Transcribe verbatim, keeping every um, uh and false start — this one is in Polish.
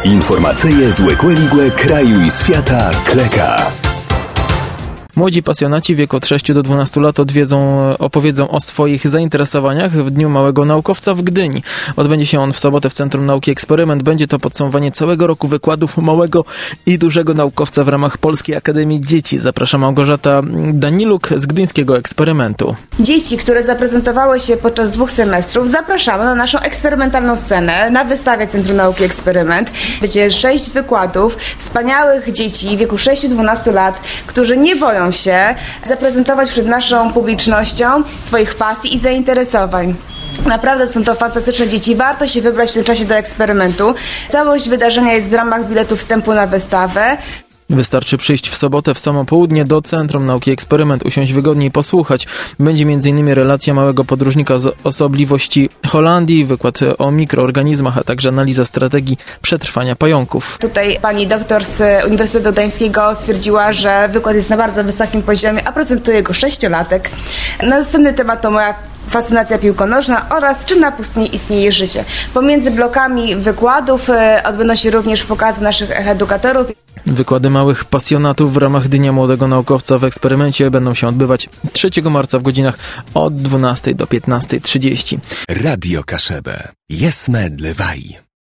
Informacyje z Łekłe kraju i świata Kleka. Młodzi pasjonaci w wieku od sześciu do dwunastu lat odwiedzą, opowiedzą o swoich zainteresowaniach w Dniu Małego Naukowca w Gdyni. Odbędzie się on w sobotę w Centrum Nauki Eksperyment. Będzie to podsumowanie całego roku wykładów małego i dużego naukowca w ramach Polskiej Akademii Dzieci. Zaprasza Małgorzata Daniluk z Gdyńskiego Eksperymentu. Dzieci, które zaprezentowały się podczas dwóch semestrów, zapraszamy na naszą eksperymentalną scenę na wystawie Centrum Nauki Eksperyment. Będzie sześć wykładów wspaniałych dzieci w wieku sześciu do dwunastu lat, którzy nie boją się zaprezentować przed naszą publicznością swoich pasji i zainteresowań. Naprawdę są to fantastyczne dzieci. Warto się wybrać w tym czasie do eksperymentu. Całość wydarzenia jest w ramach biletu wstępu na wystawę. Wystarczy przyjść w sobotę w samo południe do Centrum Nauki Eksperyment, usiąść wygodnie i posłuchać. Będzie między innymi relacja małego podróżnika z osobliwości Holandii, wykład o mikroorganizmach, a także analiza strategii przetrwania pająków. Tutaj pani doktor z Uniwersytetu Gdańskiego stwierdziła, że wykład jest na bardzo wysokim poziomie, a prezentuje go sześciolatek. Następny temat to moja fascynacja piłką nożną oraz czy na pustyni istnieje życie. Pomiędzy blokami wykładów odbędą się również pokazy naszych edukatorów. Wykłady małych pasjonatów w ramach Dnia Młodego Naukowca w Eksperymencie będą się odbywać trzeciego marca w godzinach od dwunastej do piętnastej trzydzieści. Radio Kaszebę. Jesme dlewaj.